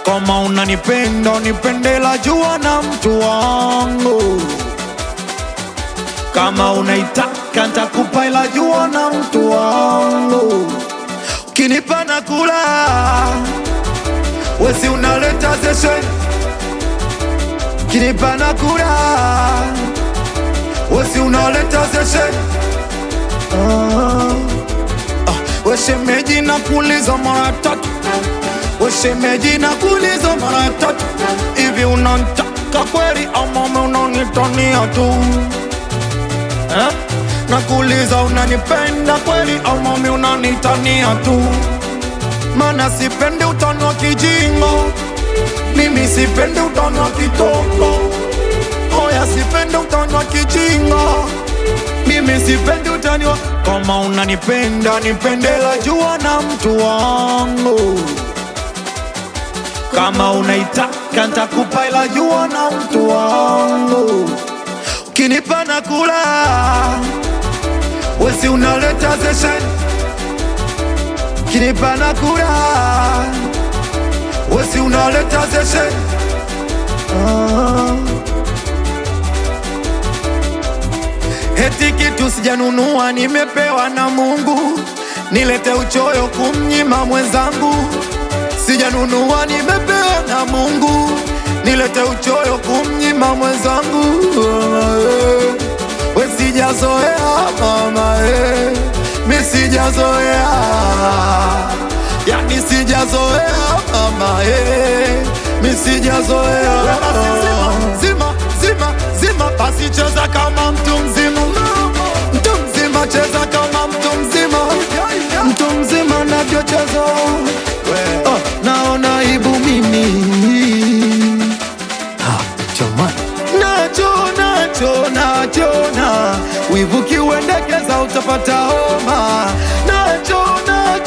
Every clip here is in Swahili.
Kama unanipenda unipende la jua na mtu wangu. Kama unaitaka nitakupa ila jua na mtu wangu. Ukinipa na kula wesi unaleta session. Ukinipa na kula wesi unaleta session. We shemeji na kuuliza mara tatu. We shemeji na kuuliza mara tatu. Hivi unanitaka kweli ama unanitania tu? Na kuuliza unanipenda kweli ama unanitania tu? Mana sipendi utani wa kijingo. Mimi sipendi utani wa kitoko. Oya sipendi utani wa kijingo. Mimi sipendi utani wa. Kama unanipenda nipende la jua na mtu wangu. Kama unaitaka nitakupa ila jua na mtu wangu. Ukinipa na kula wesi unaleta session. Ukinipa na kula wesi unaleta session. Eti kitu sijanunua nimepewa na Mungu. Nilete uchoyo kumnyima mwenzangu. Sijanunua nimepewa na Mungu. Nilete uchoyo kumnyima mwenzangu. We sijazoea mama mi sijazoea. Yani sijazoea mama mi sijazoea. Zima, zima, zima basi cheza kama mtu mzima. Mtu mzima cheza kama mtu mzima. Mtu mzima navyocheza naona aibu mimi. Nachona wivu kiuendekeza utapata homa. Nachona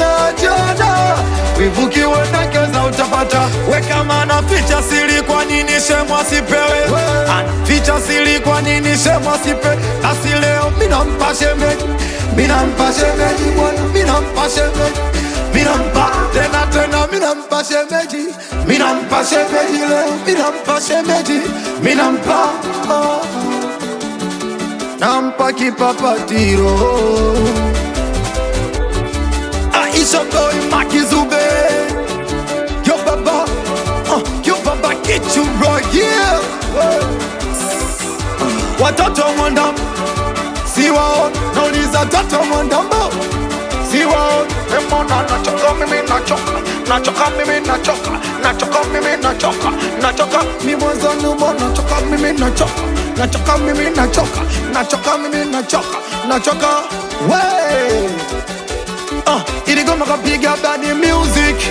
wivu kiuendekeza utapata. We kama anaficha siri kwa nini shemwa sipewe? Anaficha siri kwa nini shemwa sipewe? Basi leo minampa shemeji. Minampa shemeji bwana. Minampa shemeji. Minampa tena minampa shemeji. Minampa shemeji leo. Minampa shemeji. Minampa nampa kipapatiro. Aisha boy Makizube. Yo baba get you right, yeah. Watoto mwandam siwa nauliza watoto mwandambo siwa. Emona nachoka mimi nachoka. Nachoka mimi nachoka. Nachoka mimi nachoka. Nachoka mimi mwanzano nachoka mimi nachoka. Nachoka mimi nachoka. Nachoka mimi nachoka. Nachoka we. Ili goma kapiga bad music.